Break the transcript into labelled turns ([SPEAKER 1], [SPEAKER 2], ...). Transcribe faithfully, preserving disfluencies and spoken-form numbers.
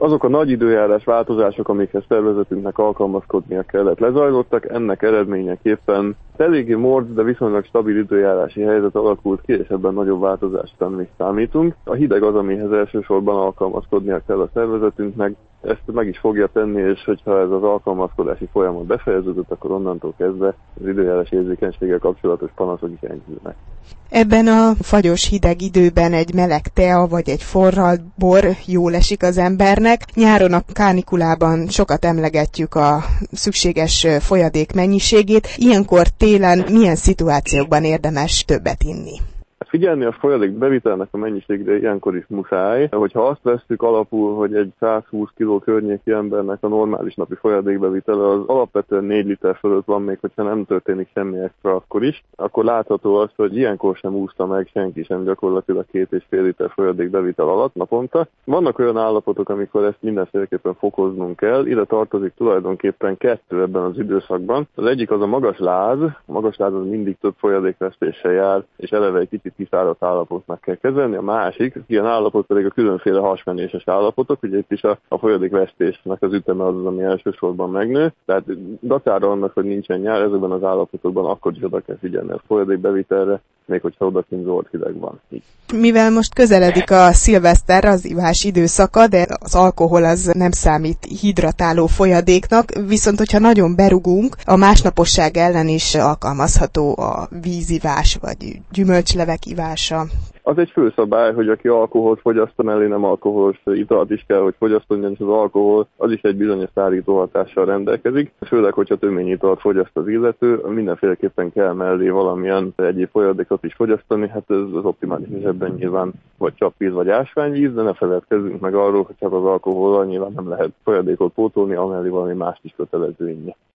[SPEAKER 1] Azok a nagy időjárás változások, amikhez szervezetünknek alkalmazkodnia kellett, lezajlottak, ennek eredményeképpen eléggé mord, de viszonylag stabil időjárási helyzet alakult ki, és ebben nagyobb változást nem is számítunk. A hideg az, amihez elsősorban alkalmazkodnia kell a szervezetünknek, ezt meg is fogja tenni, és hogyha ez az alkalmazkodási folyamat befejeződött, akkor onnantól kezdve az időjárás érzékenységgel kapcsolatos panaszok is enyhülnek.
[SPEAKER 2] Ebben a fagyos hideg időben egy meleg tea vagy egy forralt bor jól esik az embernek. Nyáron a kánikulában sokat emlegetjük a szükséges folyadék mennyiségét. Ilyenkor télen milyen szituációkban érdemes többet inni?
[SPEAKER 1] Figyelni a folyadék bevitelnek a mennyiségre ilyenkor is muszáj. Hogyha azt vesszük alapul, hogy egy százhúsz kiló környéki embernek a normális napi folyadékbevitele az alapvetően négy liter fölött van, még hogyha nem történik semmi extra akkor is, akkor látható az, hogy ilyenkor sem úszta meg senki sem gyakorlatilag két és fél liter folyadékbevitel alatt naponta. Vannak olyan állapotok, amikor ezt mindenféleképpen fokoznunk kell. Ide tartozik tulajdonképpen kettő ebben az időszakban. Az egyik az a magas láz. A magas láz az mindig több folyadékvesztéssel jár, és eleve egy kicsit kiszáradt állapotnak kell kezelni. A másik, ilyen állapot pedig a különféle hasmenéses állapotok, ugye itt is a, a folyadékvesztésnek az üteme az, az, ami elsősorban megnő. Tehát dacára annak, hogy nincsen nyár, ezekben az állapotokban akkor is oda kell figyelni a folyadékbevitelre, még hogyha odakint zord hideg van. Így.
[SPEAKER 2] Mivel most közeledik a szilveszter, az ivás időszaka, de az alkohol az nem számít hidratáló folyadéknak, viszont hogyha nagyon berugunk, a másnaposság ellen is alkalmazható a vízivás vagy gyümölcslevek ivása.
[SPEAKER 1] Az egy főszabály, hogy aki alkoholt fogyaszt, mellé nem alkoholos italt is kell, hogy fogyasszon, és az alkohol az is egy bizonyos szárító hatással rendelkezik. Főleg, hogyha töményitalt fogyaszt az illető, mindenféleképpen kell mellé valamilyen egyéb folyadékot is fogyasztani, hát ez az optimális esetben nyilván vagy csapvíz, vagy ásványvíz, de ne feledkezzünk meg arról, hogy csak az alkohollal nyilván nem lehet folyadékot pótolni, amellé valami mást is kötelező inni.